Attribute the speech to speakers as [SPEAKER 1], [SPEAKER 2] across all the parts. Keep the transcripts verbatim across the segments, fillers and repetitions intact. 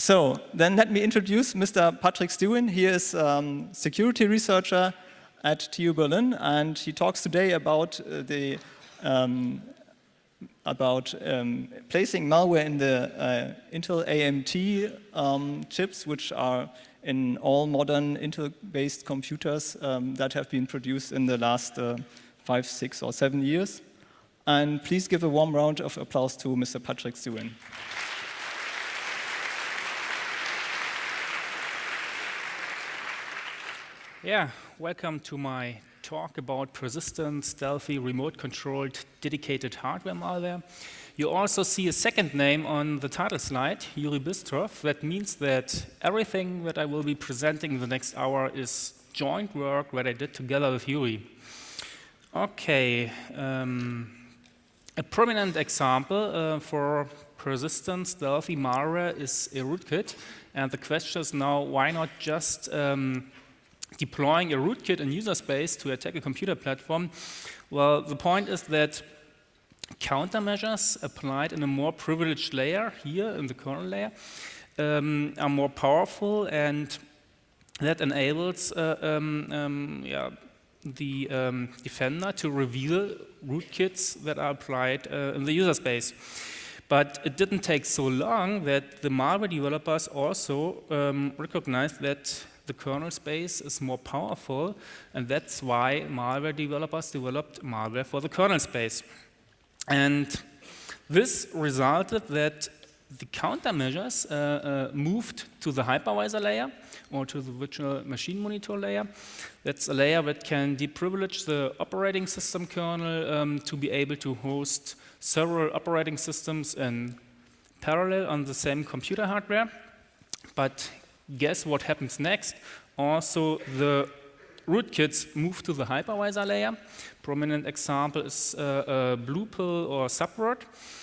[SPEAKER 1] So then let me introduce Mister Patrick Stewin. He is um, security researcher at T U Berlin, and he talks today about uh, the um, about um, placing malware in the uh, Intel A M T um, chips, which are in all modern Intel-based computers um, that have been produced in the last uh, five, six, or seven years. And please give a warm round of applause to Mister Patrick Stewin.
[SPEAKER 2] Yeah, welcome to my talk about persistent, stealthy, remote-controlled, dedicated hardware malware. You also see a second name on the title slide, Yuri Bistrov. That means that everything that I will be presenting in the next hour is joint work that I did together with Yuri. Okay, um, a prominent example uh, for persistent, stealthy malware is a rootkit. And the question is now, why not just um, deploying a rootkit in user space to attack a computer platform? Well, the point is that countermeasures applied in a more privileged layer, here in the kernel layer, um, are more powerful, and that enables uh, um, um, yeah, the um, defender to reveal rootkits that are applied uh, in the user space. But it didn't take so long that the malware developers also um, recognized that the kernel space is more powerful, and that's why malware developers developed malware for the kernel space. And this resulted that the countermeasures uh, uh, moved to the hypervisor layer or to the virtual machine monitor layer. That's a layer that can deprivilege the operating system kernel um, to be able to host several operating systems in parallel on the same computer hardware. But guess what happens next? Also, the rootkits move to the hypervisor layer. Prominent example is uh, uh, Bluepill or Subvert.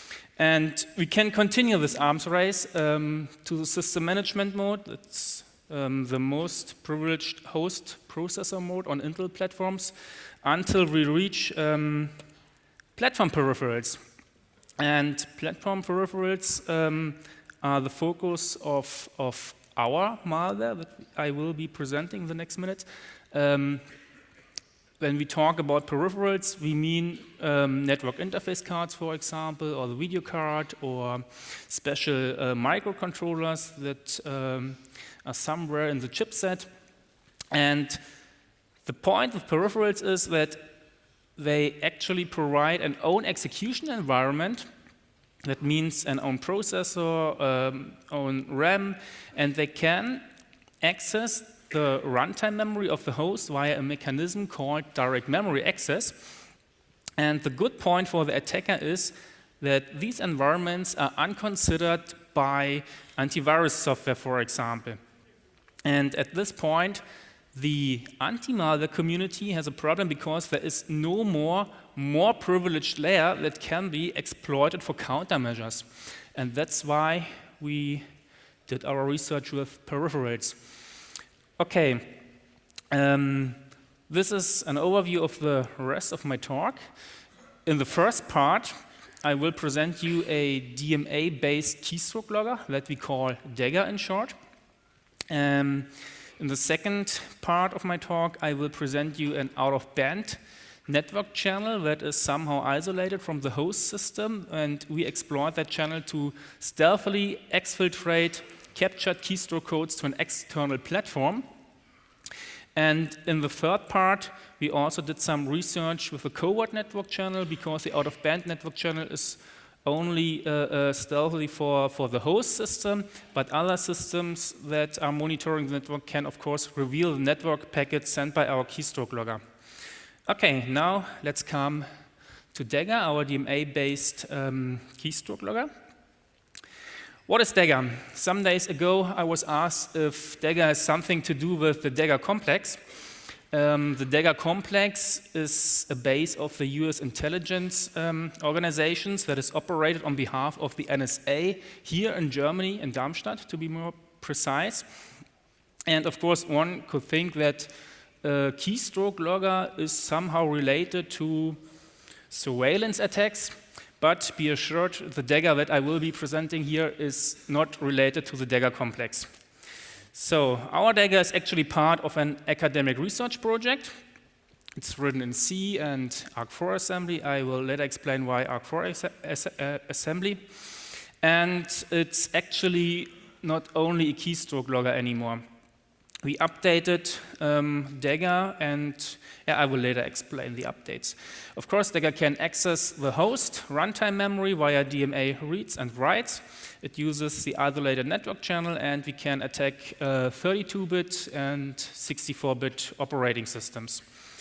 [SPEAKER 2] And we can continue this arms race um, to the system management mode. It's um, the most privileged host processor mode on Intel platforms until we reach um, platform peripherals. And platform peripherals um, are the focus of, of our malware that I will be presenting in the next minute. Um, when we talk about peripherals, we mean um, network interface cards, for example, or the video card, or special uh, microcontrollers that um, are somewhere in the chipset. And the point of peripherals is that they actually provide an own execution environment. That means an own processor, um, own RAM, and they can access the runtime memory of the host via a mechanism called direct memory access. And the good point for the attacker is that these environments are unconsidered by antivirus software, for example. And at this point, the anti-malware community has a problem because there is no more more privileged layer that can be exploited for countermeasures. And that's why we did our research with peripherals. Okay, um, this is an overview of the rest of my talk. In the first part, I will present you a D M A-based keystroke logger that we call Dagger in short. Um, in the second part of my talk, I will present you an out-of-band network channel that is somehow isolated from the host system, and we exploit that channel to stealthily exfiltrate captured keystroke codes to an external platform. And in the third part, we also did some research with the covert network channel, because the out-of-band network channel is only uh, uh, stealthily for, for the host system, but other systems that are monitoring the network can, of course, reveal the network packets sent by our keystroke logger. Okay, now let's come to Dagger, our D M A-based um, keystroke logger. What is Dagger? Some days ago, I was asked if Dagger has something to do with the Dagger complex. Um, the Dagger complex is a base of the U S intelligence um, organizations that is operated on behalf of the N S A here in Germany, in Darmstadt, to be more precise. And of course, one could think that a keystroke logger is somehow related to surveillance attacks. but be assured the dagger that I will be presenting here is not related to the dagger complex. So our dagger is actually part of an academic research project. It's written in C and Arc four assembly. I will later explain why Arc four uh, assembly. And it's actually not only a keystroke logger anymore. We updated um, Dagger, and yeah, I will later explain the updates. Of course, Dagger can access the host runtime memory via D M A reads and writes. It uses the isolated network channel, and we can attack thirty-two bit and sixty-four bit operating systems.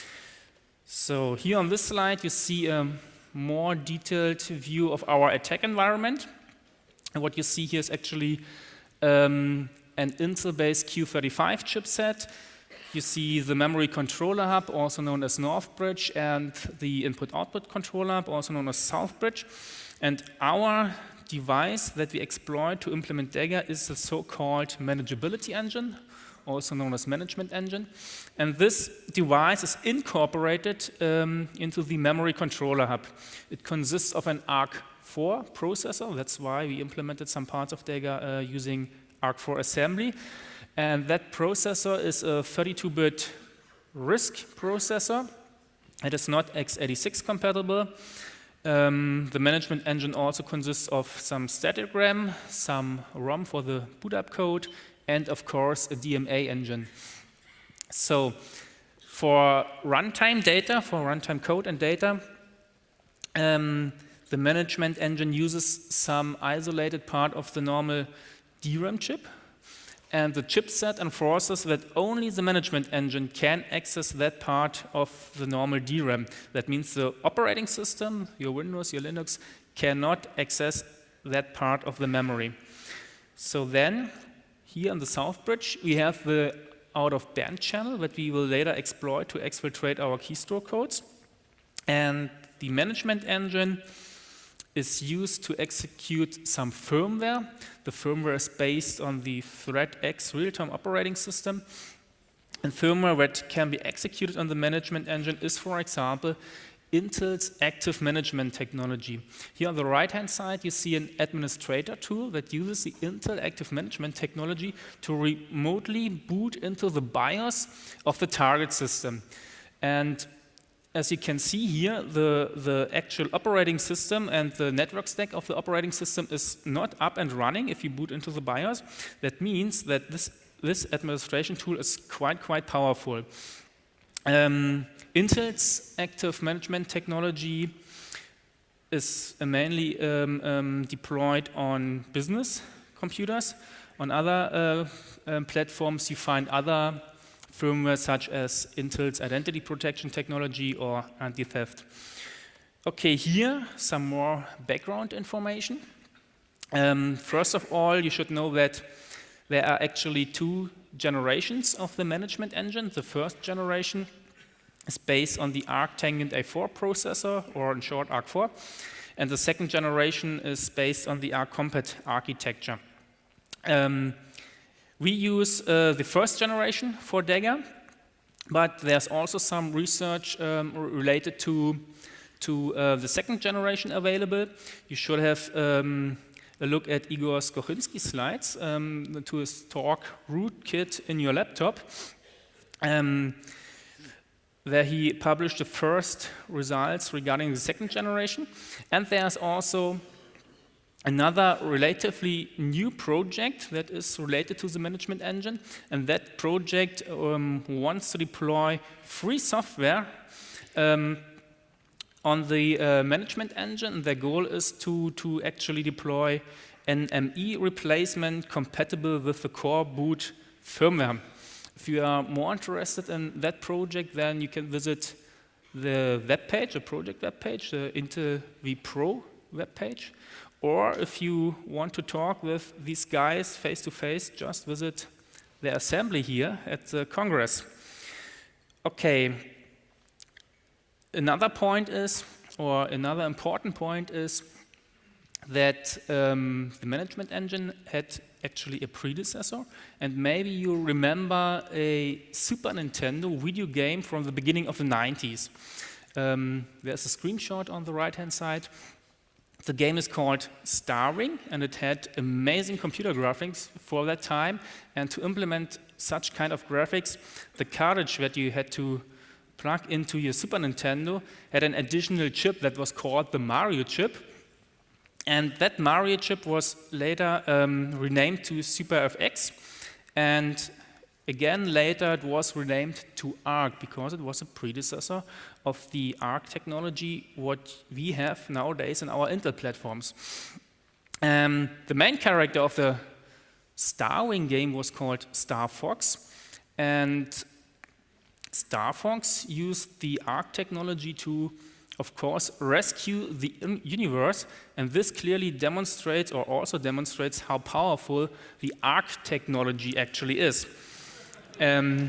[SPEAKER 2] So here on this slide, you see a more detailed view of our attack environment. And what you see here is actually um, an Intel-based Q thirty-five chipset. You see the memory controller hub, also known as Northbridge, and the input-output controller hub, also known as Southbridge. And our device that we exploit to implement Dagger is the so-called manageability engine, also known as management engine. And this device is incorporated um, into the memory controller hub. It consists of an Arc four processor. That's why we implemented some parts of Dagger uh, using Arc four assembly. And that processor is a thirty-two bit RISC processor. It is not x eighty-six compatible. Um, the management engine also consists of some static RAM, some ROM for the boot up code, and of course a D M A engine. So for runtime data, for runtime code and data, um, the management engine uses some isolated part of the normal D RAM chip, and the chipset enforces that only the management engine can access that part of the normal D RAM. That means the operating system, your Windows, your Linux, cannot access that part of the memory. So then, here on the Southbridge, we have the out-of-band channel that we will later exploit to exfiltrate our keystroke codes. And the management engine is used to execute some firmware. The firmware is based on the ThreadX real-time operating system. And firmware that can be executed on the management engine is, for example, Intel's active management technology. Here on the right-hand side, you see an administrator tool that uses the Intel active management technology to remotely boot into the BIOS of the target system. And as you can see here, the, the actual operating system and the network stack of the operating system is not up and running if you boot into the BIOS. That means that this, this administration tool is quite, quite powerful. Um, Intel's active management technology is mainly um, um, deployed on business computers. On other uh, um, platforms, you find other firmware such as Intel's identity protection technology or anti-theft. Okay, here some more background information. Um, first of all, you should know that there are actually two generations of the management engine. The first generation is based on the Arctangent A four processor, or in short Arc four, and the second generation is based on the ArcCompat architecture. Um, We use uh, the first generation for Dagger, but there's also some research um, related to, to uh, the second generation available. You should have um, a look at Igor Skochinski's slides um, to his talk Rootkit in your laptop, um, where he published the first results regarding the second generation. And there's also another relatively new project that is related to the management engine, and that project um, wants to deploy free software um, on the uh, management engine. Their goal is to, to actually deploy an M E replacement compatible with the core boot firmware. If you are more interested in that project, then you can visit the webpage, the project webpage, the Intel vPro webpage. Or if you want to talk with these guys face to face, just visit the assembly here at the Congress. Okay. Another point is, or another important point is, that um, the management engine had actually a predecessor, and maybe you remember a Super Nintendo video game from the beginning of the nineties. Um, there's a screenshot on the right-hand side. The game is called Starwing, and it had amazing computer graphics for that time. And to implement such kind of graphics, the cartridge that you had to plug into your Super Nintendo had an additional chip that was called the Mario chip. And that Mario chip was later um, renamed to Super F X. And again, later it was renamed to ARC because it was a predecessor of the ARC technology, what we have nowadays in our Intel platforms. Um, the main character of the Starwing game was called Star Fox, and Star Fox used the ARC technology to, of course, rescue the universe, and this clearly demonstrates, or also demonstrates, how powerful the ARC technology actually is. Um,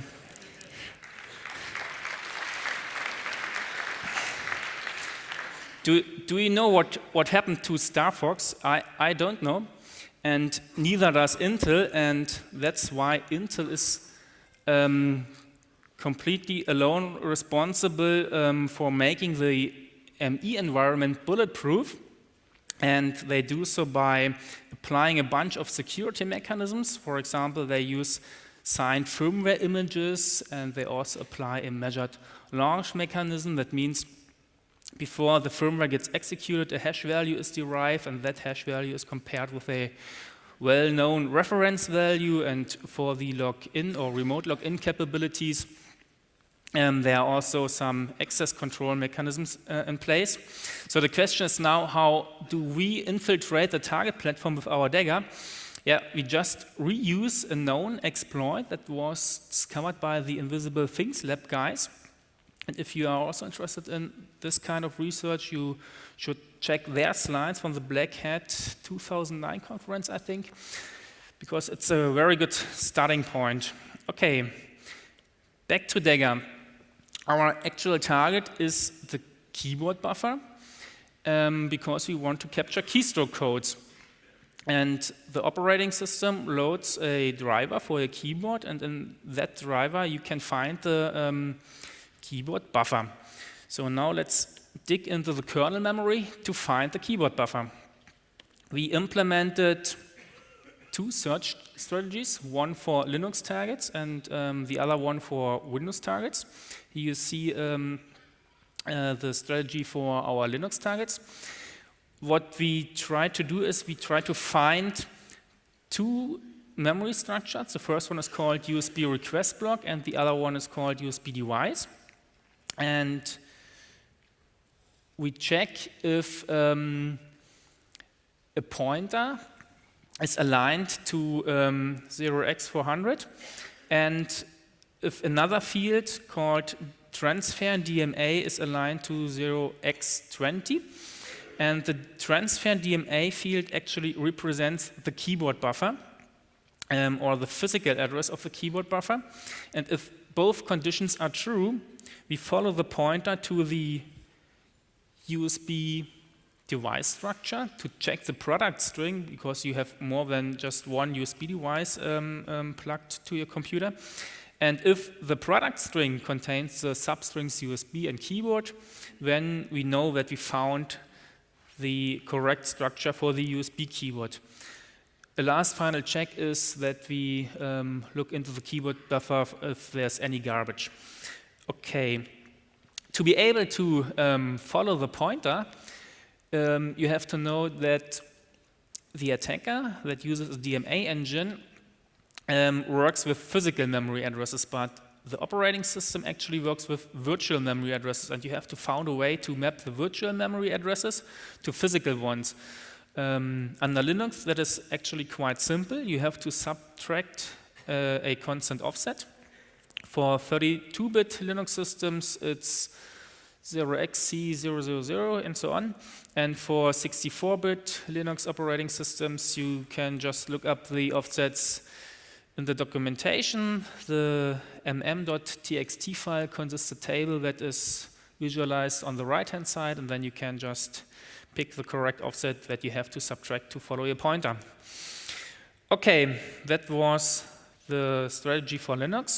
[SPEAKER 2] Do, do we know what, what happened to Star Fox? I, I don't know, and neither does Intel, and that's why Intel is um, completely alone responsible um, for making the M E environment bulletproof, and they do so by applying a bunch of security mechanisms. For example, they use signed firmware images, and they also apply a measured launch mechanism. That means before the firmware gets executed, a hash value is derived, and that hash value is compared with a well-known reference value. And for the login or remote login capabilities, um, there are also some access control mechanisms uh, in place. So the question is now, how do we infiltrate the target platform with our Dagger? Yeah, we just reuse a known exploit that was discovered by the Invisible Things Lab guys. And if you are also interested in this kind of research, you should check their slides from the Black Hat two thousand nine conference, I think, because it's a very good starting point. Okay, back to Dagger. Our actual target is the keyboard buffer, um, because we want to capture keystroke codes. And the operating system loads a driver for a keyboard, and in that driver you can find the um, keyboard buffer. So now let's dig into the kernel memory to find the keyboard buffer. We implemented two search strategies, one for Linux targets and um, the other one for Windows targets. Here you see um, uh, the strategy for our Linux targets. What we try to do is we try to find two memory structures. The first one is called U S B request block, and the other one is called U S B device. And we check if um, a pointer is aligned to um, zero x four hundred, and if another field called transfer D M A is aligned to zero x twenty. And the transfer D M A field actually represents the keyboard buffer, um, or the physical address of the keyboard buffer. And if both conditions are true, we follow the pointer to the U S B device structure to check the product string, because you have more than just one U S B device um, um, plugged to your computer. And if the product string contains the substrings U S B and keyboard, then we know that we found the correct structure for the U S B keyboard. The last final check is that we um, look into the keyboard buffer if there's any garbage. Okay, to be able to um, follow the pointer, um, you have to know that the attacker that uses a D M A engine um, works with physical memory addresses, but the operating system actually works with virtual memory addresses, and you have to find a way to map the virtual memory addresses to physical ones. Um, under Linux, that is actually quite simple. You have to subtract uh, a constant offset. For thirty-two bit Linux systems, it's zero x C zero zero zero and so on. And for sixty-four bit Linux operating systems, you can just look up the offsets in the documentation. The mm.txt file consists of a table that is visualized on the right-hand side, and then you can just pick the correct offset that you have to subtract to follow your pointer. Okay, that was the strategy for Linux.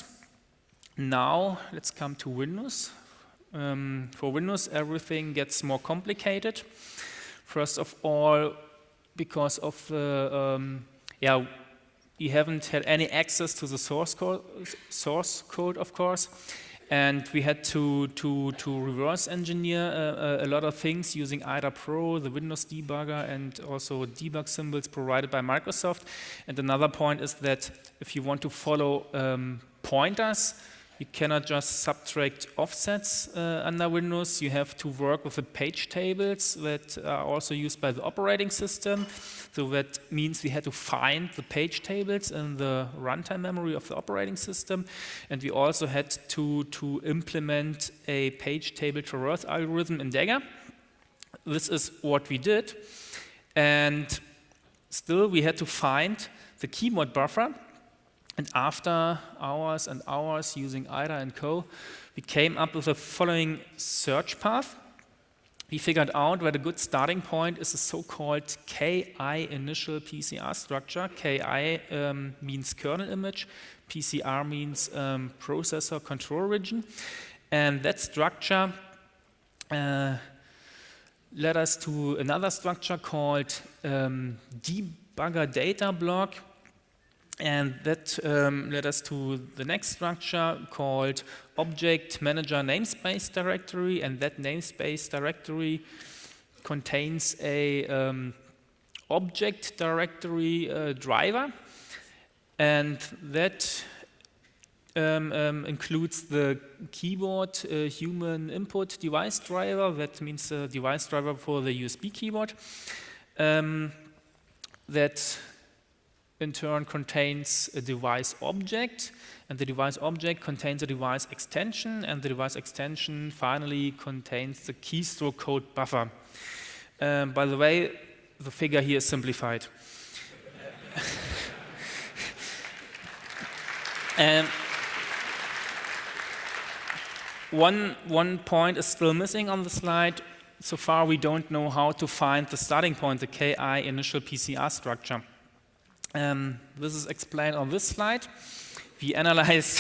[SPEAKER 2] Now let's come to Windows. Um, for Windows, everything gets more complicated. First of all, because of the, um, yeah, we haven't had any access to the source code, source code, of course, and we had to to to reverse engineer uh, a lot of things using I D A Pro, the Windows debugger, and also debug symbols provided by Microsoft. And another point is that if you want to follow um, pointers, you cannot just subtract offsets uh, under Windows. You have to work with the page tables that are also used by the operating system. So that means we had to find the page tables in the runtime memory of the operating system. And we also had to, to implement a page table traverse algorithm in Dagger. This is what we did. And still, we had to find the keyboard buffer. And after hours and hours using I D A and co, we came up with the following search path. We figured out that a good starting point is a so-called K I initial P C R structure. K I um, means kernel image, P C R means um, processor control region. And that structure uh, led us to another structure called um, debugger data block. And that um, led us to the next structure called Object Manager Namespace Directory, and that namespace directory contains a um, object directory uh, driver, and that um, um, includes the keyboard uh, human input device driver. That means the device driver for the U S B keyboard. Um, that in turn contains a device object, and the device object contains a device extension, and the device extension finally contains the keystroke code buffer. Um, by the way, the figure here is simplified. um, one, one point is still missing on the slide. So far, we don't know how to find the starting point, the K I initial P C R structure. Um, this is explained on this slide. We analyzed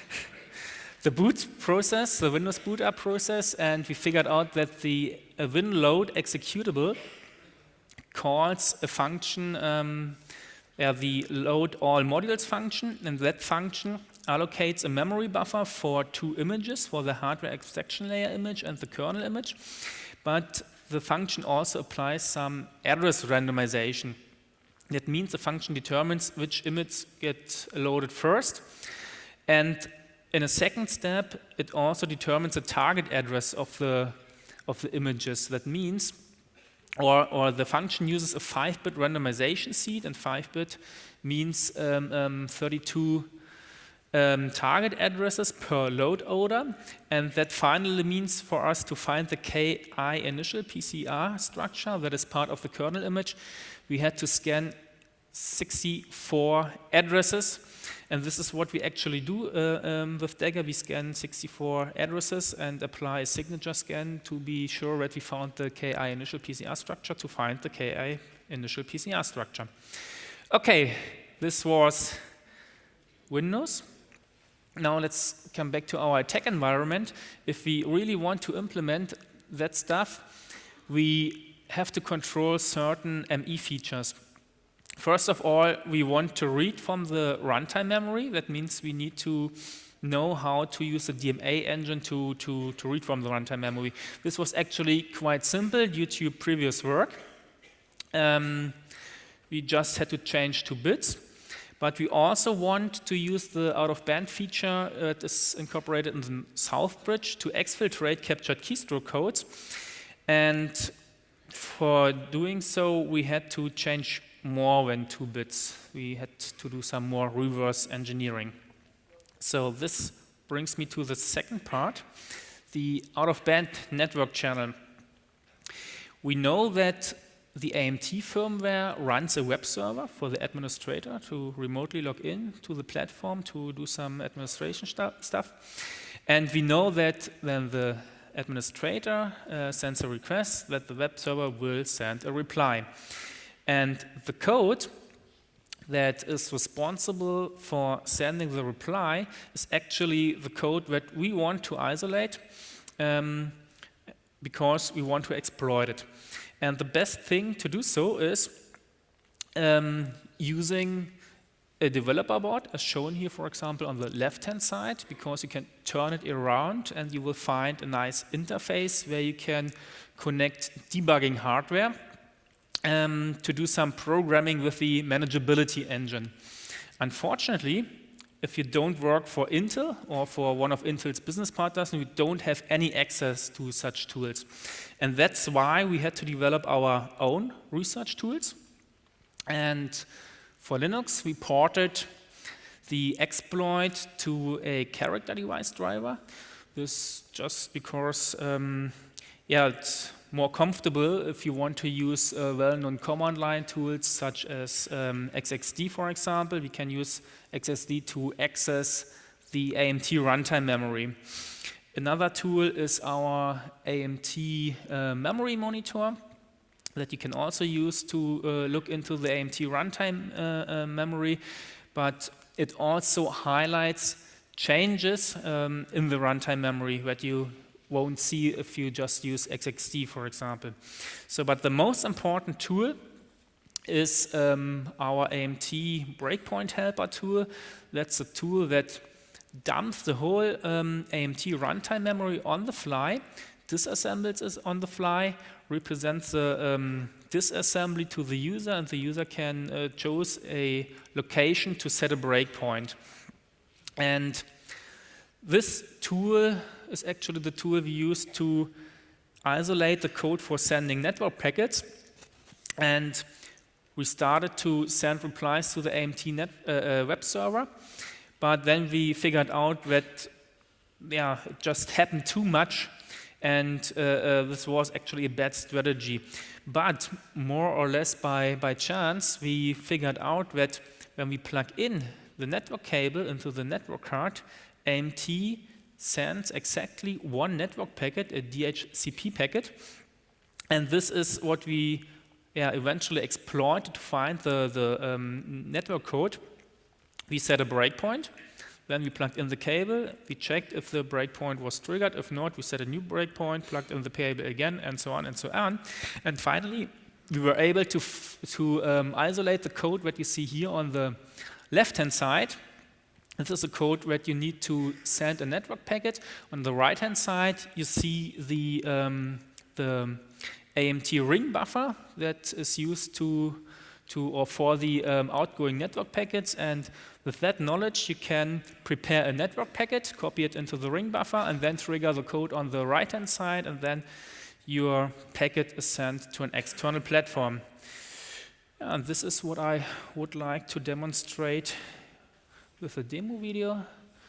[SPEAKER 2] the boot process, the Windows boot up process, and we figured out that the uh, winload executable calls a function, um, yeah, the load all modules function, and that function allocates a memory buffer for two images, for the hardware abstraction layer image and the kernel image. But the function also applies some address randomization. That means the function determines which image gets loaded first. And in a second step, it also determines the target address of the, of the images. That means, or, or the function uses a five bit randomization seed, and five bit means um, um, thirty-two um, target addresses per load order. And that finally means for us to find the K I initial P C R structure that is part of the kernel image, we had to scan sixty-four addresses, and this is what we actually do uh, um, with Dagger. We scan sixty-four addresses and apply a signature scan to be sure that we found the K I initial P C R structure to find the K I initial P C R structure. Okay, this was Windows. Now let's come back to our attack environment. If we really want to implement that stuff, we have to control certain M E features. First of all, we want to read from the runtime memory. That means we need to know how to use the D M A engine to, to, to read from the runtime memory. This was actually quite simple due to previous work. Um, we just had to change two bits. But we also want to use the out-of-band feature that is incorporated in the South Bridge to exfiltrate captured keystroke codes. And for doing so, we had to change more than two bits. We had to do some more reverse engineering. So this brings me to the second part, the out-of-band network channel. We know that the A M T firmware runs a web server for the administrator to remotely log in to the platform to do some administration stuff. And we know that then the administrator uh, sends a request that the web server will send a reply. And the code that is responsible for sending the reply is actually the code that we want to isolate um, because we want to exploit it. And the best thing to do so is um, using a developer board, as shown here, for example, on the left-hand side, because you can turn it around and you will find a nice interface where you can connect debugging hardware um, to do some programming with the manageability engine. Unfortunately, if you don't work for Intel or for one of Intel's business partners, you don't have any access to such tools. And that's why we had to develop our own research tools. And for Linux, we ported the exploit to a character device driver. This just because, um, yeah, it's more comfortable if you want to use uh, well-known command line tools such as um, X X D, for example. We can use X X D to access the A M T runtime memory. Another tool is our A M T uh, memory monitor that you can also use to uh, look into the A M T runtime uh, uh, memory, but it also highlights changes um, in the runtime memory that you won't see if you just use X X D, for example. So, but the most important tool is um, our A M T breakpoint helper tool. That's a tool that dumps the whole um, A M T runtime memory on the fly, disassembles it on the fly, represents the um, disassembly to the user, and the user can uh, choose a location to set a breakpoint. And this tool is actually the tool we use to isolate the code for sending network packets. And we started to send replies to the A M T net, uh, uh, web server, but then we figured out that yeah, it just happened too much, and uh, uh, this was actually a bad strategy. But more or less by, by chance, we figured out that when we plug in the network cable into the network card, A M T sends exactly one network packet, a D H C P packet, and this is what we yeah, eventually exploited to find the, the um, network code. We set a breakpoint. Then we plugged in the cable, we checked if the breakpoint was triggered. If not, we set a new breakpoint, plugged in the cable again, and so on and so on. And finally, we were able to, f to um, isolate the code that you see here on the left-hand side. This is a code that you need to send a network packet. On the right-hand side, you see the, um, the A M T ring buffer that is used to, to or for the um, outgoing network packets. And with that knowledge, you can prepare a network packet, copy it into the ring buffer, and then trigger the code on the right-hand side, and then your packet is sent to an external platform. And this is what I would like to demonstrate with a demo video.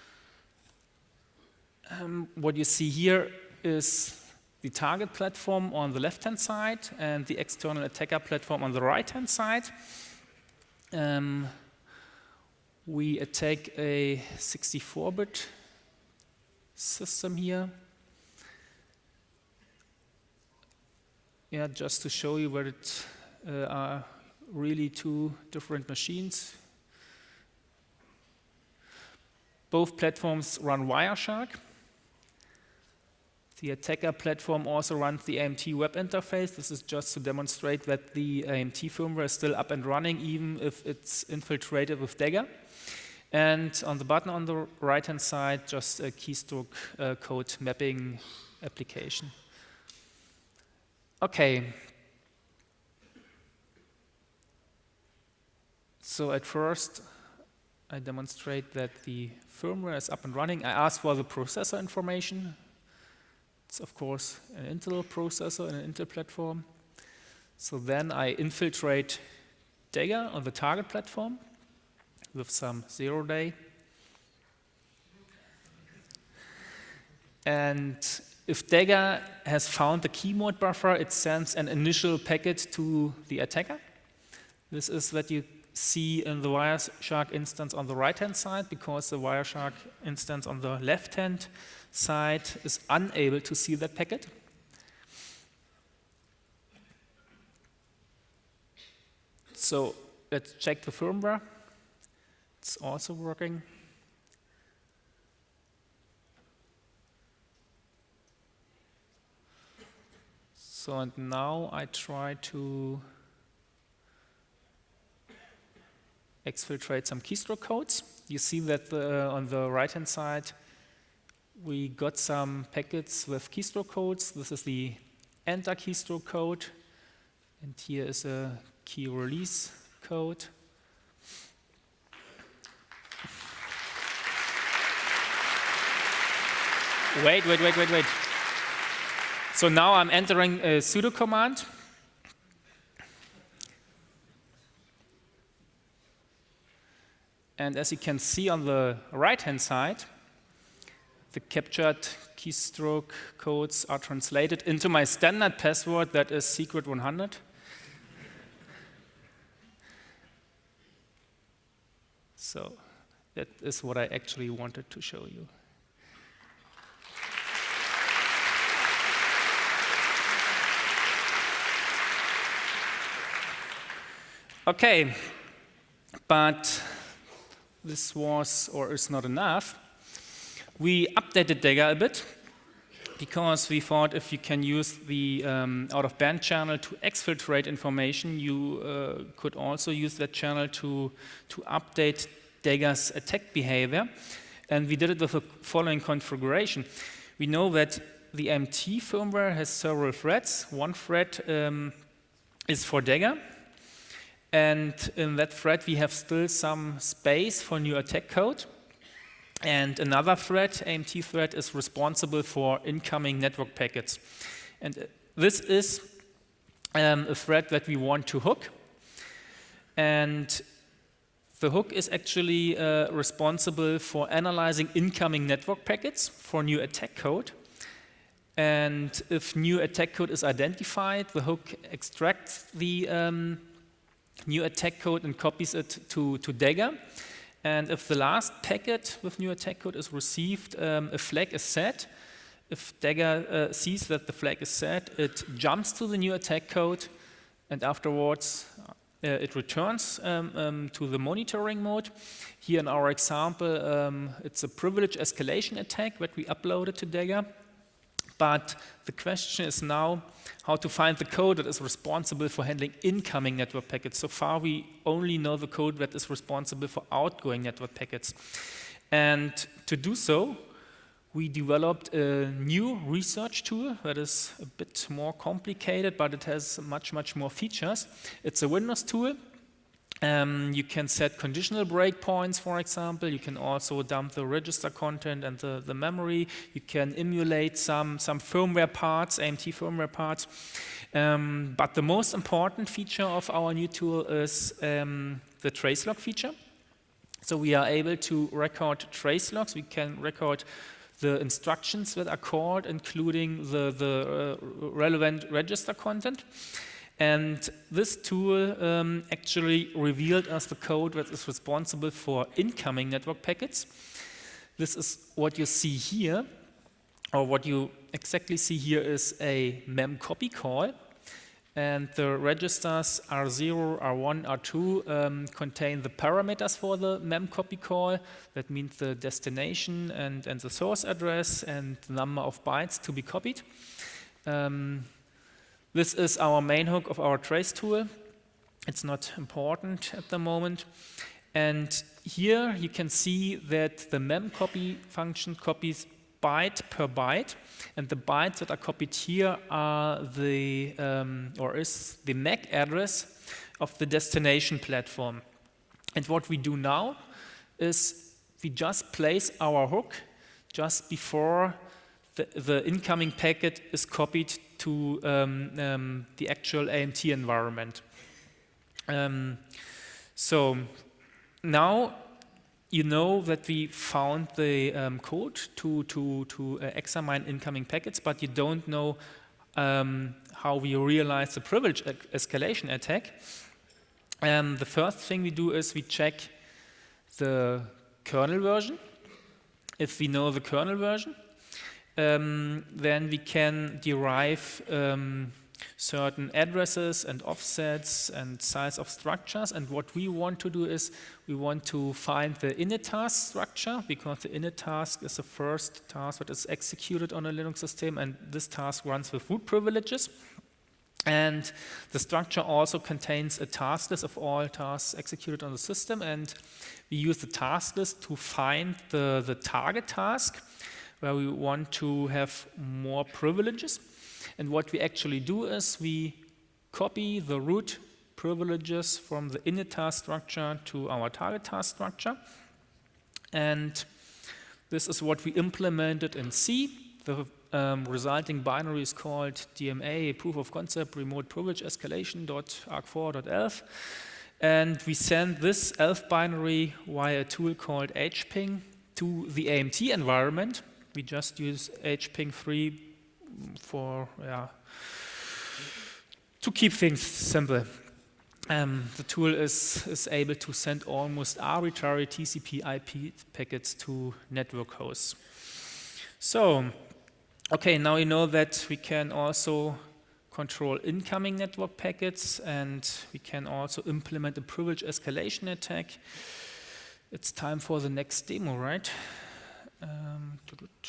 [SPEAKER 2] Um, what you see here is the target platform on the left-hand side and the external attacker platform on the right-hand side. Um, we attack a sixty-four bit system here. Yeah, just to show you where it uh, are really two different machines. Both platforms run Wireshark. The attacker platform also runs the A M T web interface. This is just to demonstrate that the A M T firmware is still up and running, even if it's infiltrated with Dagger. And on the button on the right-hand side, just a keystroke uh, code mapping application. Okay. So at first, I demonstrate that the firmware is up and running. I ask for the processor information. It's, of course, an Intel processor and an Intel platform. So then I infiltrate Dagger on the target platform with some zero day. And if Dagger has found the key mode buffer, it sends an initial packet to the attacker. This is what you see in the Wireshark instance on the right-hand side, because the Wireshark instance on the left-hand side is unable to see that packet. So let's check the firmware. It's also working. So So and now I try to exfiltrate some keystroke codes. You see that the, on the right-hand side, we got some packets with keystroke codes. This is the enter keystroke code, and here is a key release code. Wait, wait, wait, wait, wait. So now I'm entering a sudo command. And as you can see on the right-hand side, the captured keystroke codes are translated into my standard password, that is secret one hundred. So that is what I actually wanted to show you. Okay, but this was or is not enough. We updated Dagger a bit because we thought if you can use the um, out-of-band channel to exfiltrate information, you uh, could also use that channel to, to update Dagger's attack behavior. And we did it with the following configuration. We know that the A M T firmware has several threads. One thread um, is for Dagger. And in that thread, we have still some space for new attack code. And another thread, A M T thread, is responsible for incoming network packets. And this is um, a thread that we want to hook. And the hook is actually uh, responsible for analyzing incoming network packets for new attack code. And if new attack code is identified, the hook extracts the um, new attack code and copies it to, to Dagger. And if the last packet with new attack code is received, um, a flag is set. If Dagger uh, sees that the flag is set, it jumps to the new attack code, and afterwards uh, it returns um, um, to the monitoring mode. Here in our example, um, it's a privilege escalation attack that we uploaded to Dagger. But the question is now how to find the code that is responsible for handling incoming network packets. So far, we only know the code that is responsible for outgoing network packets. And to do so, we developed a new research tool that is a bit more complicated, but it has much, much more features. It's a Windows tool. Um, you can set conditional breakpoints, for example. You can also dump the register content and the, the memory. You can emulate some, some firmware parts, A M T firmware parts. Um, but the most important feature of our new tool is um, the tracelog feature. So we are able to record trace logs. We can record the instructions that are called, including the, the uh, relevant register content. And this tool um, actually revealed us the code that is responsible for incoming network packets. This is what you see here, or what you exactly see here is a memcopy call. And the registers R zero, R one, R two um, contain the parameters for the memcopy call. That means the destination and, and the source address and the number of bytes to be copied. Um, This is our main hook of our trace tool. It's not important at the moment. And here you can see that the memcopy function copies byte per byte. And the bytes that are copied here are the, um, or is the M A C address of the destination platform. And what we do now is we just place our hook just before the, the incoming packet is copied to um, um, the actual A M T environment. Um, so now you know that we found the um, code to, to, to uh, examine incoming packets, but you don't know um, how we realize the privilege escalation attack. Um, the first thing we do is we check the kernel version. If we know the kernel version, Um, then we can derive um, certain addresses and offsets and size of structures. And what we want to do is we want to find the init task structure, because the init task is the first task that is executed on a Linux system, and this task runs with root privileges. And the structure also contains a task list of all tasks executed on the system, and we use the task list to find the, the target task where we want to have more privileges. And what we actually do is we copy the root privileges from the init task structure to our target task structure. And this is what we implemented in C. The um, resulting binary is called D M A, proof of concept remote privilege escalation dot arg four dot elf. And we send this elf binary via a tool called H ping to the A M T environment. We just use H ping three for, yeah, to keep things simple. Um, the tool is, is able to send almost arbitrary T C P I P packets to network hosts. So, okay, now you know that we can also control incoming network packets, and we can also implement a privilege escalation attack. It's time for the next demo, right? Um,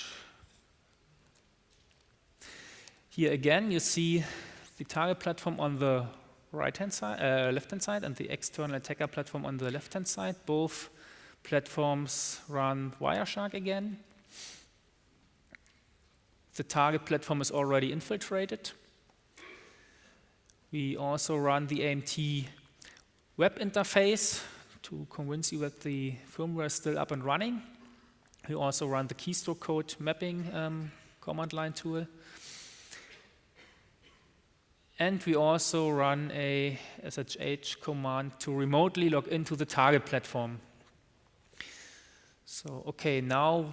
[SPEAKER 2] Here again, you see the target platform on the right-hand side, uh, left-hand side, and the external attacker platform on the left-hand side. Both platforms run Wireshark again. The target platform is already infiltrated. We also run the A M T web interface to convince you that the firmware is still up and running. We also run the keystroke code mapping um, command line tool. And we also run a S S H command to remotely log into the target platform. So, okay, now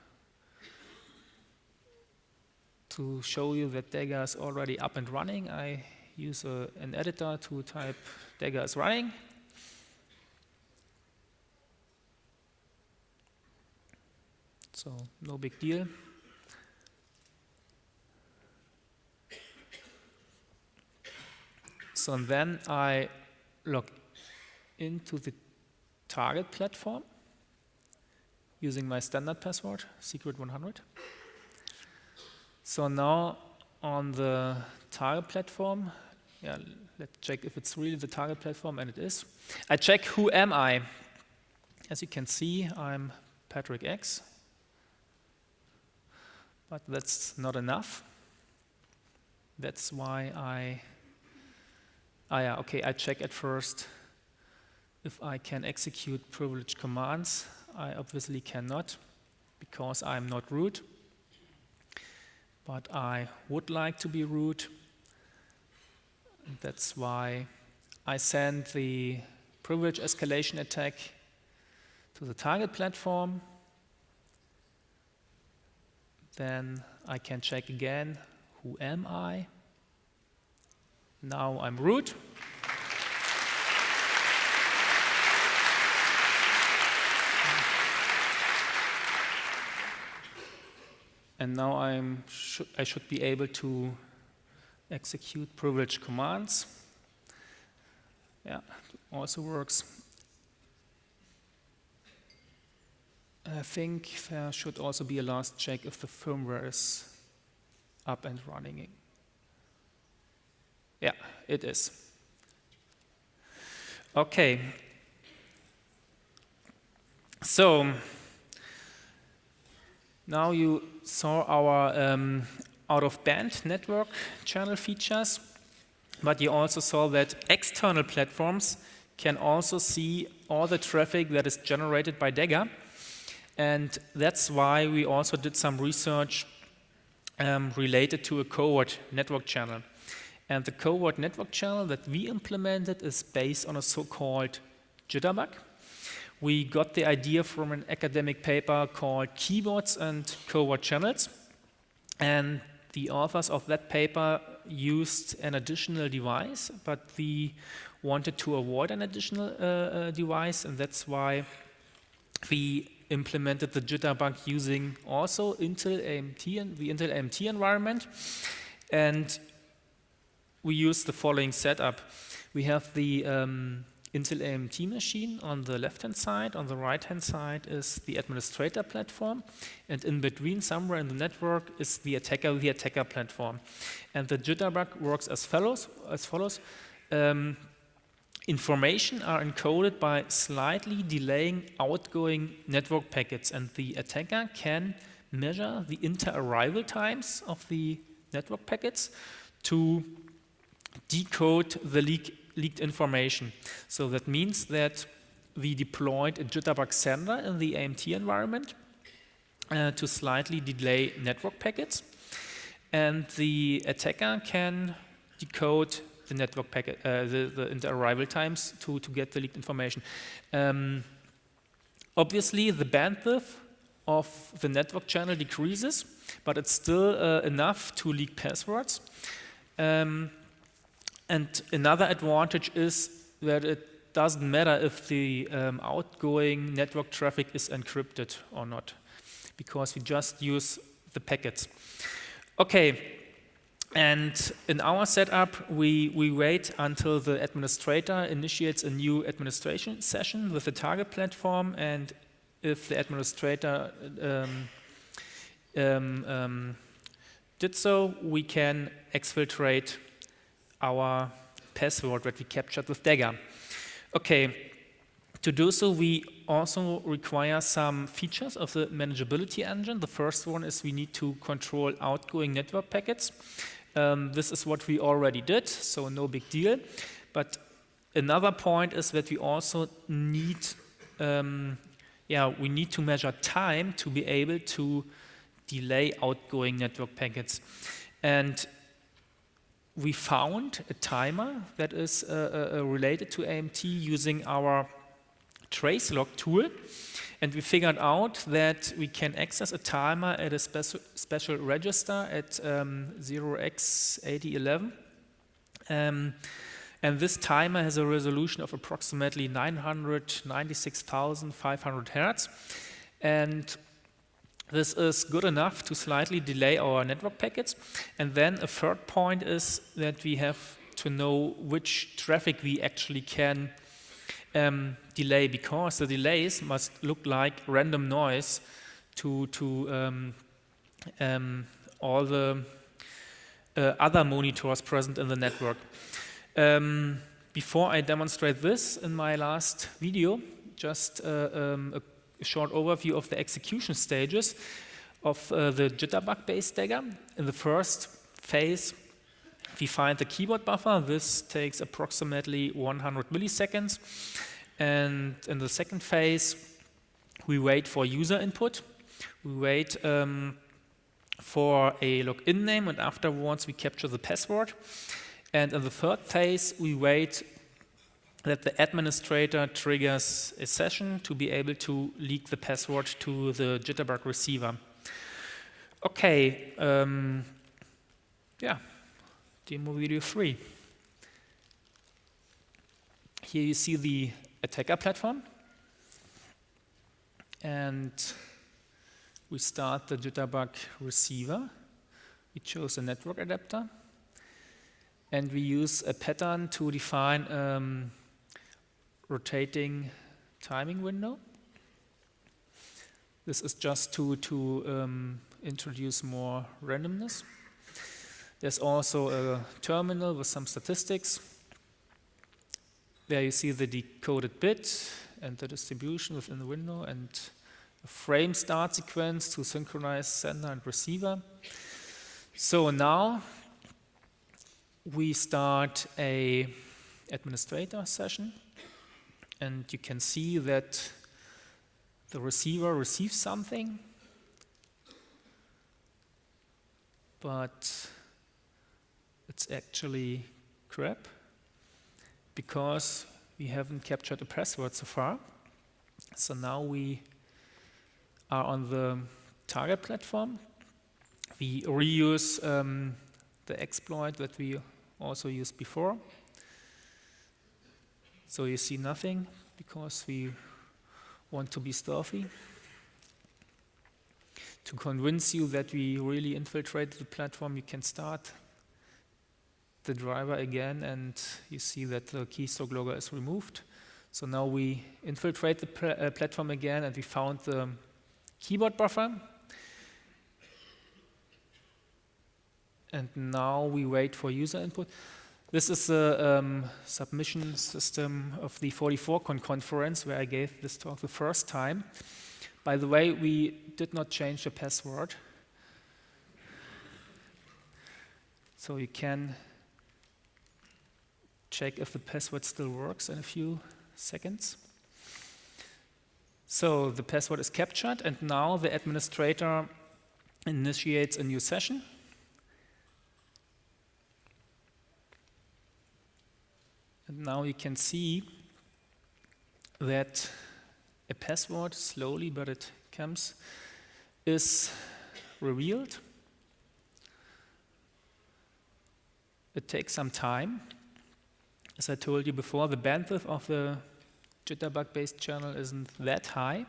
[SPEAKER 2] to show you that Dagger is already up and running, I use a, an editor to type Dagger is running. So, no big deal. So and then I log into the target platform using my standard password, secret one hundred. So now on the target platform, yeah, let's check if it's really the target platform, and it is. I check who am I. As you can see, I'm Patrick X. But that's not enough. That's why I Ah, yeah, okay, I check at first if I can execute privileged commands. I obviously cannot because I'm not root. But I would like to be root. That's why I send the privilege escalation attack to the target platform. Then I can check again, who am I? Now I'm root. And now I'm sh I should be able to execute privileged commands. Yeah, it also works. I think there should also be a last check if the firmware is up and running. Yeah, it is. Okay. So now you saw our um, out-of-band network channel features, but you also saw that external platforms can also see all the traffic that is generated by Dagger. And that's why we also did some research um, related to a covert network channel. And the covert network channel that we implemented is based on a so-called jitterbug. We got the idea from an academic paper called Keyboards and Covert Channels. And the authors of that paper used an additional device, but we wanted to avoid an additional uh, uh, device, and that's why we implemented the jitterbug using also Intel A M T and the Intel A M T environment. And we use the following setup. We have the um, Intel A M T machine on the left-hand side. On the right-hand side is the administrator platform. And in between, somewhere in the network, is the attacker, the attacker platform. And the jitterbug works as follows. As follows. Um, information are encoded by slightly delaying outgoing network packets. And the attacker can measure the inter-arrival times of the network packets to decode the leak, leaked information. So that means that we deployed a jitterbug sender in the A M T environment uh, to slightly delay network packets. And the attacker can decode the network packet, uh, the, the inter-arrival times to, to get the leaked information. Um, obviously, the bandwidth of the network channel decreases, but it's still uh, enough to leak passwords. Um, and another advantage is that it doesn't matter if the um, outgoing network traffic is encrypted or not, because we just use the packets. Okay, and in our setup, we, we wait until the administrator initiates a new administration session with the target platform, and if the administrator um, um, um, did so, we can exfiltrate our password that we captured with Dagger. Okay, to do so, we also require some features of the manageability engine. The first one is we need to control outgoing network packets. Um, this is what we already did, so no big deal. But another point is that we also need um, Yeah, we need to measure time to be able to delay outgoing network packets. And we found a timer that is uh, uh, related to A M T using our tracelog tool. And we figured out that we can access a timer at a special, special register at um, zero x eighty eleven. Um, And this timer has a resolution of approximately nine hundred ninety-six thousand five hundred hertz. And this is good enough to slightly delay our network packets. And then a third point is that we have to know which traffic we actually can um, delay, because the delays must look like random noise to, to um, um, all the uh, other monitors present in the network. Um, before I demonstrate this in my last video, just uh, um, a, a short overview of the execution stages of uh, the jitterbug-based Dagger. In the first phase, we find the keyboard buffer. This takes approximately one hundred milliseconds. And in the second phase, we wait for user input. We wait um, for a login name, and afterwards we capture the password. And in the third phase, we wait that the administrator triggers a session to be able to leak the password to the jitterbug receiver. Okay, um, yeah, demo video three. Here you see the attacker platform. And we start the jitterbug receiver. We chose a network adapter. And we use a pattern to define a um, rotating timing window. This is just to, to um, introduce more randomness. There's also a terminal with some statistics. There you see the decoded bit and the distribution within the window, and a frame start sequence to synchronize sender and receiver. So now we start a administrator session, and you can see that the receiver receives something, but it's actually crap because we haven't captured a password so far. So now we are on the target platform. We reuse um, the exploit that we also used before. So you see nothing because we want to be stealthy. To convince you that we really infiltrated the platform, you can start the driver again, and you see that the keystroke logger is removed. So now we infiltrate the pl uh, platform again, and we found the keyboard buffer. And now we wait for user input. This is the um, submission system of the forty-four con conference where I gave this talk the first time. By the way, we did not change the password. So you can check if the password still works in a few seconds. So the password is captured, and now the administrator initiates a new session. And now you can see that a password, slowly but it comes, is revealed. It takes some time. As I told you before, the bandwidth of the Jitterbug-based channel isn't that high.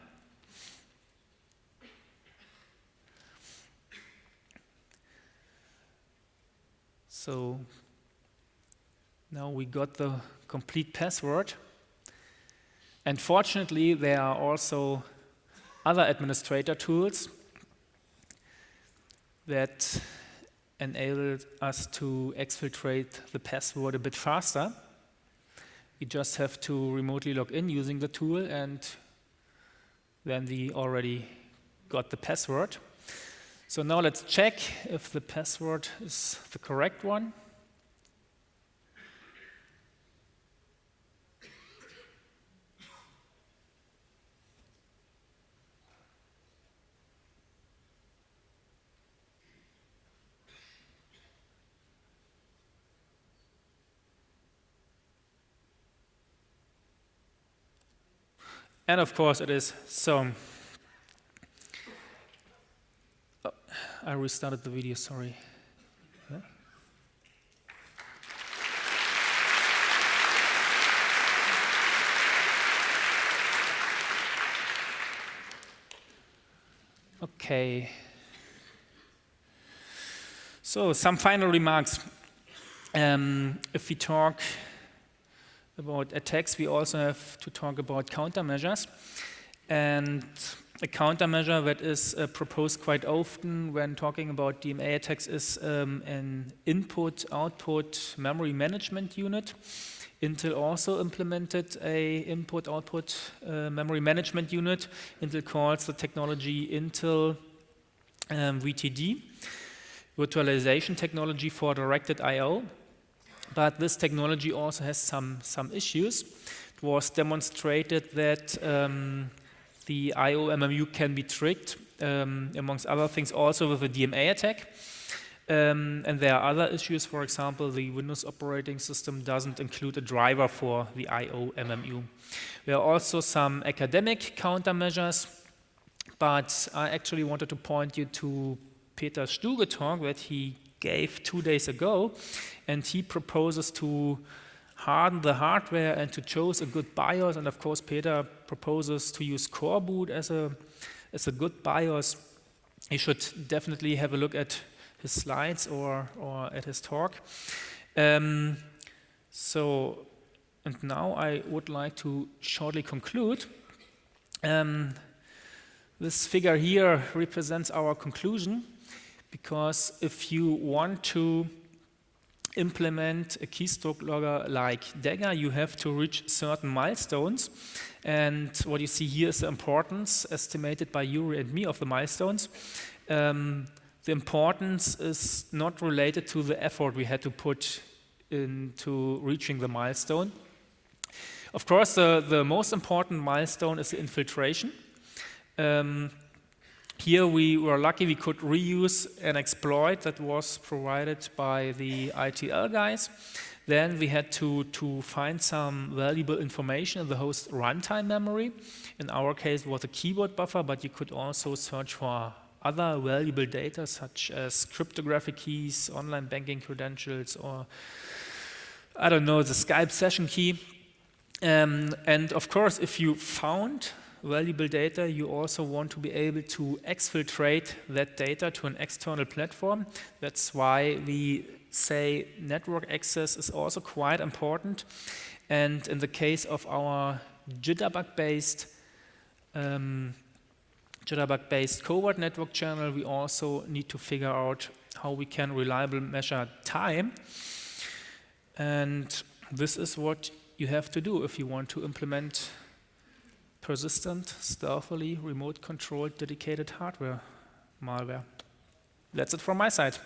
[SPEAKER 2] So now we got the complete password. And fortunately, there are also other administrator tools that enable us to exfiltrate the password a bit faster. We just have to remotely log in using the tool, and then we already got the password. So now let's check if the password is the correct one. And of course it is. So oh, I restarted the video, sorry. Huh? Okay. So some final remarks. Um, if we talk about attacks, we also have to talk about countermeasures. And a countermeasure that is uh, proposed quite often when talking about D M A attacks is um, an input-output memory management unit. Intel also implemented a input-output uh, memory management unit. Intel calls the technology Intel um, V T D, virtualization technology for directed I O. But this technology also has some, some issues. It was demonstrated that um, the I O M M U can be tricked, um, amongst other things, also with a D M A attack. Um, and there are other issues. For example, the Windows operating system doesn't include a driver for the I O M M U. There are also some academic countermeasures, but I actually wanted to point you to Peter Stuge talk that he gave two days ago, and he proposes to harden the hardware and to choose a good BIOS. And of course, Peter proposes to use Coreboot as a as a good BIOS. You should definitely have a look at his slides or or at his talk. Um, so, and now I would like to shortly conclude. Um, this figure here represents our conclusion. Because if you want to implement a keystroke logger like Dagger, you have to reach certain milestones. And what you see here is the importance estimated by Yuri and me of the milestones. Um, the importance is not related to the effort we had to put into reaching the milestone. Of course, the, the most important milestone is the infiltration. Um, Here we were lucky we could reuse an exploit that was provided by the I T L guys. Then we had to, to find some valuable information in the host runtime memory. In our case it was a keyboard buffer, but you could also search for other valuable data such as cryptographic keys, online banking credentials, or I don't know, the Skype session key. Um, and of course, if you found valuable data, you also want to be able to exfiltrate that data to an external platform. That's why we say network access is also quite important. And in the case of our Jitterbug-based um, Jitterbug-based covert network channel. We also need to figure out how we can reliably measure time. And this is what you have to do if you want to implement persistent, stealthily, remote-controlled, dedicated hardware malware. That's it from my side.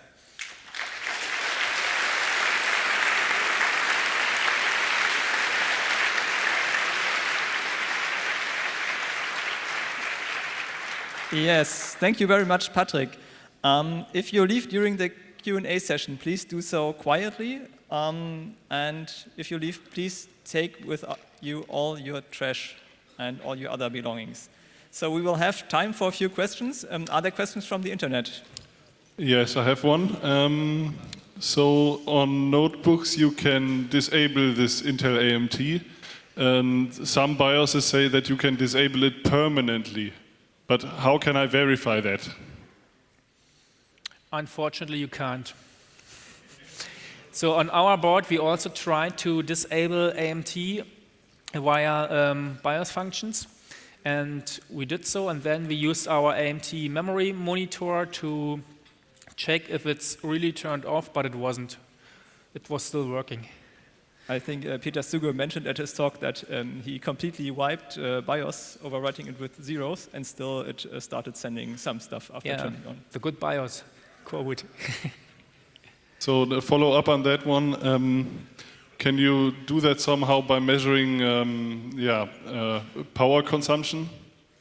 [SPEAKER 1] Yes, thank you very much, Patrick. Um, if you leave during the Q and A session, please do so quietly. Um, and if you leave, please take with you all your trash and all your other belongings. So we will have time for a few questions. Um, are there questions from the internet?
[SPEAKER 3] Yes, I have one. Um, so on notebooks, you can disable this Intel A M T. And some BIOSes say that you can disable it permanently. But how can I verify that?
[SPEAKER 2] Unfortunately, you can't. So on our board, we also tried to disable A M T via um, BIOS functions. And we did so, and then we used our A M T memory monitor to check if it's really turned off, but it wasn't. It was still working.
[SPEAKER 1] I think uh, Peter Stugo mentioned at his talk that um, he completely wiped uh, BIOS, overwriting it with zeros, and still it uh, started sending some stuff after
[SPEAKER 2] Yeah,
[SPEAKER 1] turning on.
[SPEAKER 2] the good BIOS, quote.
[SPEAKER 3] So the follow up on that one, um, can you do that somehow by measuring um, yeah, uh, power consumption?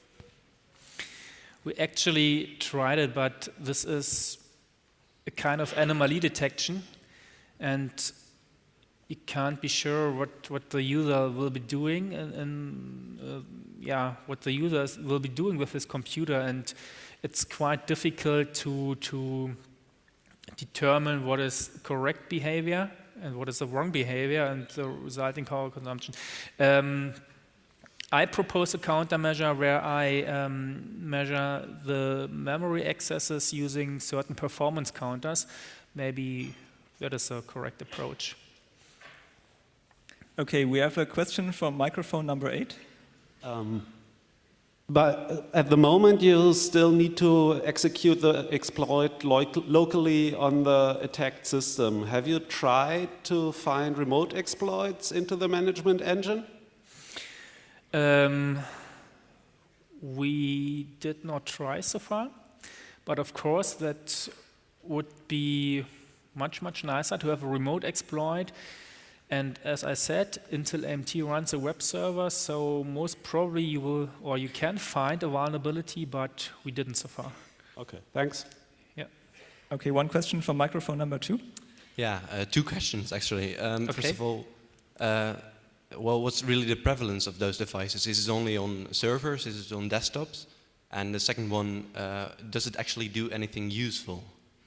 [SPEAKER 2] We actually tried it, but this is a kind of anomaly detection, and you can't be sure what, what the user will be doing, and, and uh, yeah, what the users will be doing with his computer, and it's quite difficult to to determine what is correct behavior and what is the wrong behavior and the resulting power consumption. Um, I propose a countermeasure where I um, measure the memory accesses using certain performance counters. Maybe that is a correct approach.
[SPEAKER 1] Okay, we have a question from microphone number eight.
[SPEAKER 4] Um, but at the moment, you still need to execute the exploit lo locally on the attacked system. Have you tried to find remote exploits into the management engine?
[SPEAKER 2] Um, we did not try so far, but of course that would be much, much nicer to have a remote exploit. And as I said, Intel A M T runs a web server, so most probably you will, or you can find a vulnerability, but we didn't so far.
[SPEAKER 4] Okay, thanks.
[SPEAKER 2] Yeah.
[SPEAKER 1] Okay, one question from microphone number two.
[SPEAKER 5] Yeah, uh, two questions actually. Um,
[SPEAKER 2] Okay.
[SPEAKER 5] First of all, uh, well, what's really the prevalence of those devices? Is it only on servers? Is it on desktops? And the second one, uh, does it actually do anything useful?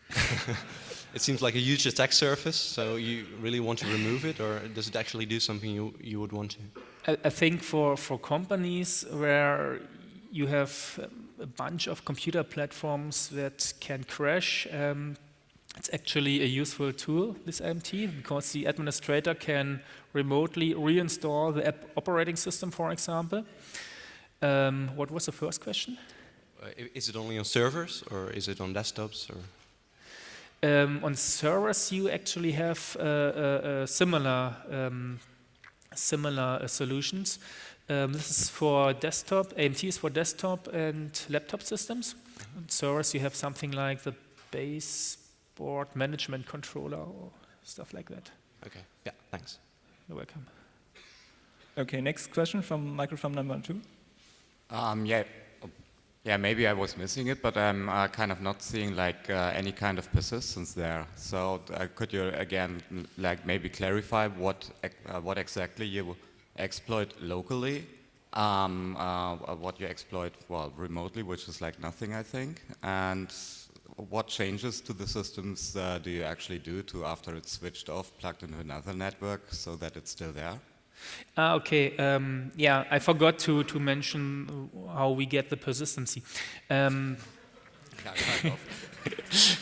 [SPEAKER 5] It seems like a huge attack surface, so you really want to remove it, or does it actually do something you, you would want to?
[SPEAKER 2] I, I think for, for companies where you have a bunch of computer platforms that can crash, um, it's actually a useful tool, this A M T, because the administrator can remotely reinstall the app operating system, for example. Um, what was the first question?
[SPEAKER 5] Uh, is it only on servers, or is it on desktops? Or?
[SPEAKER 2] Um, on servers, you actually have uh, uh, uh, similar um, similar uh, solutions. Um, this is for desktop. A M T is for desktop and laptop systems. On servers, you have something like the baseboard management controller or stuff like that.
[SPEAKER 5] Okay. Yeah. Thanks.
[SPEAKER 2] You're welcome.
[SPEAKER 1] Okay, next question from microphone number two.
[SPEAKER 6] Um, yeah, yeah. Maybe I was missing it, but I'm uh, kind of not seeing like uh, any kind of persistence there. So uh, could you again, like maybe clarify what uh, what exactly you exploit locally, um, uh, what you exploit well remotely, which is like nothing, I think, and what changes to the systems uh, do you actually do to after it's switched off, plugged into another network, so that it's still there?
[SPEAKER 2] Ah, okay. Um, yeah, I forgot to, to mention how we get the persistency. Um,
[SPEAKER 6] Yeah, kind of.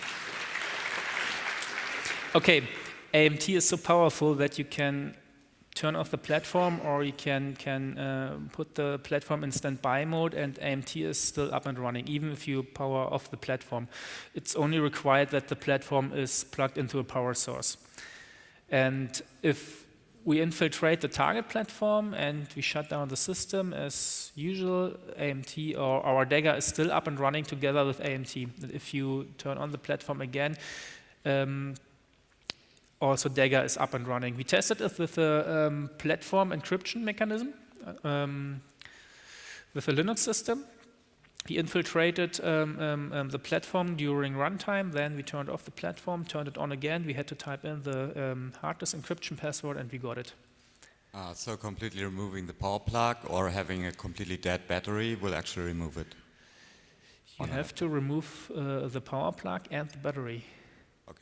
[SPEAKER 2] okay, A M T is so powerful that you can turn off the platform, or you can, can uh, put the platform in standby mode and A M T is still up and running, even if you power off the platform. It's only required that the platform is plugged into a power source. And if we infiltrate the target platform and we shut down the system, as usual, A M T or our Dagger is still up and running together with A M T. And if you turn on the platform again, um, also Dagger is up and running. We tested it with a um, platform encryption mechanism um, with a Linux system. We infiltrated um, um, um, the platform during runtime, then we turned off the platform, turned it on again. We had to type in the um, hard disk encryption password and we got it.
[SPEAKER 6] Uh, so completely removing the power plug or having a completely dead battery will actually remove it?
[SPEAKER 2] You
[SPEAKER 6] Or
[SPEAKER 2] have
[SPEAKER 6] not?
[SPEAKER 2] to remove uh, the power plug and the battery.
[SPEAKER 6] Okay.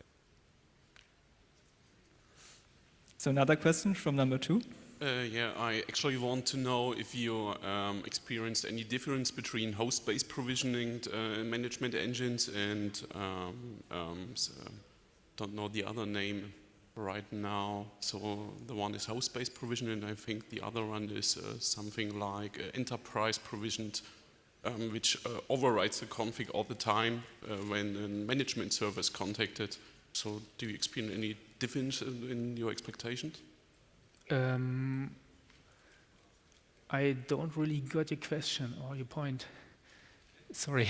[SPEAKER 1] So another question from number two.
[SPEAKER 7] Uh, yeah, I actually want to know if you um, experienced any difference between host-based provisioning uh, management engines and um, um, so, don't know the other name right now. So the one is host-based provisioning, and I think the other one is uh, something like uh, enterprise provisioned, um, which uh, overrides the config all the time uh, when a management server is contacted. So do you experience any difference in, in your expectations?
[SPEAKER 2] Um, I don't really got your question or your point. Sorry.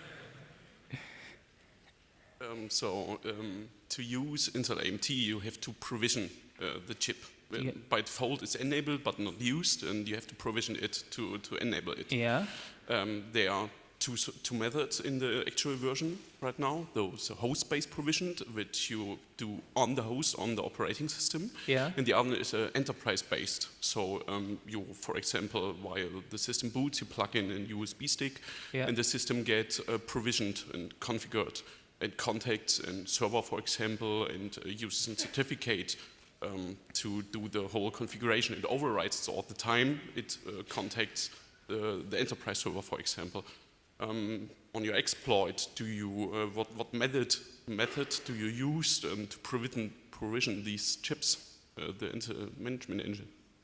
[SPEAKER 7] Um, so um, to use Intel A M T, you have to provision uh, the chip. Uh,
[SPEAKER 2] Yeah.
[SPEAKER 7] By default, it's enabled but not used, and you have to provision it to, to enable it.
[SPEAKER 2] Yeah.
[SPEAKER 7] Um, there are two, s- two methods in the actual version right now. Those are host-based provisioned, which you do on the host, on the operating system.
[SPEAKER 2] Yeah.
[SPEAKER 7] And the other is uh, enterprise-based. So um, you, for example, while the system boots, you plug in a U S B stick,
[SPEAKER 2] Yeah.
[SPEAKER 7] and the system gets uh, provisioned and configured, and contacts and server, for example, and uh, uses a certificate um, to do the whole configuration. It overrides it all the time. It uh, contacts the, the enterprise server, for example. Um, on your exploit, do you uh, what what method method do you use um, to provision provision these chips, uh, the inter management engine?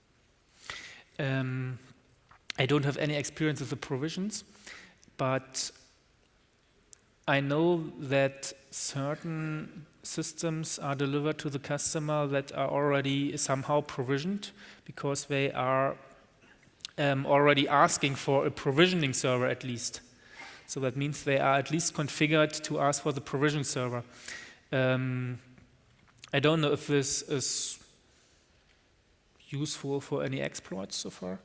[SPEAKER 2] Um, I don't have any experience with the provisions, but I know that certain systems are delivered to the customer that are already somehow provisioned because they are um, already asking for a provisioning server at least. So that means they are at least configured to ask for the provision server. Um, I don't know if this is useful for any exploits so far.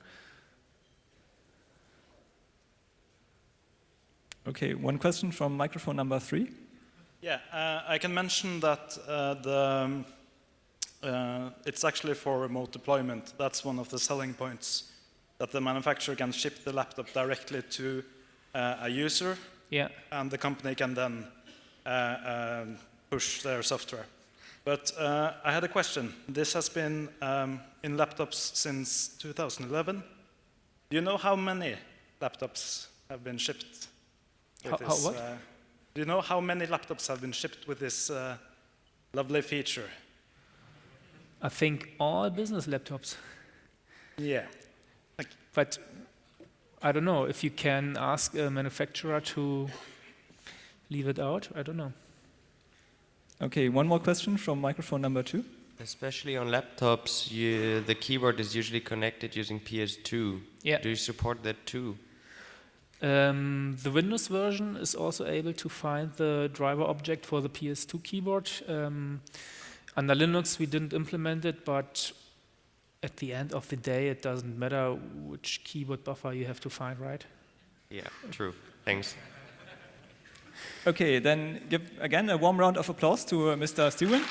[SPEAKER 1] Okay, one question from microphone number three.
[SPEAKER 8] Yeah, uh, I can mention that uh, the, um, uh, it's actually for remote deployment. That's one of the selling points, that the manufacturer can ship the laptop directly to uh, a user,
[SPEAKER 2] Yeah.
[SPEAKER 8] and the company can then uh, um, push their software. But uh, I had a question. This has been um, in laptops since two thousand eleven. Do you know how many laptops have been shipped with
[SPEAKER 2] How- how
[SPEAKER 8] this?
[SPEAKER 2] what?
[SPEAKER 8] Uh, do you know how many laptops have been shipped with this uh, lovely feature?
[SPEAKER 2] I think all business laptops.
[SPEAKER 8] Yeah.
[SPEAKER 2] But I don't know if you can ask a manufacturer to leave it out. I don't know.
[SPEAKER 1] Okay, one more question from microphone number two.
[SPEAKER 9] Especially on laptops, you, the keyboard is usually connected using P S two.
[SPEAKER 2] Yeah.
[SPEAKER 9] Do you support that too?
[SPEAKER 2] Um, the Windows version is also able to find the driver object for the P S two keyboard. Um, under Linux, we didn't implement it, but at the end of the day, it doesn't matter which keyboard buffer you have to find, right?
[SPEAKER 9] Yeah, true. Thanks.
[SPEAKER 1] Okay, then give again a warm round of applause to uh, Mister Stewin.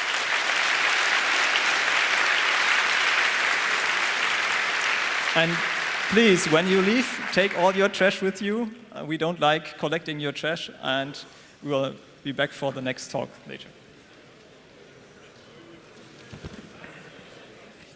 [SPEAKER 1] And please, when you leave, take all your trash with you. Uh, we don't like collecting your trash, and we will be back for the next talk later.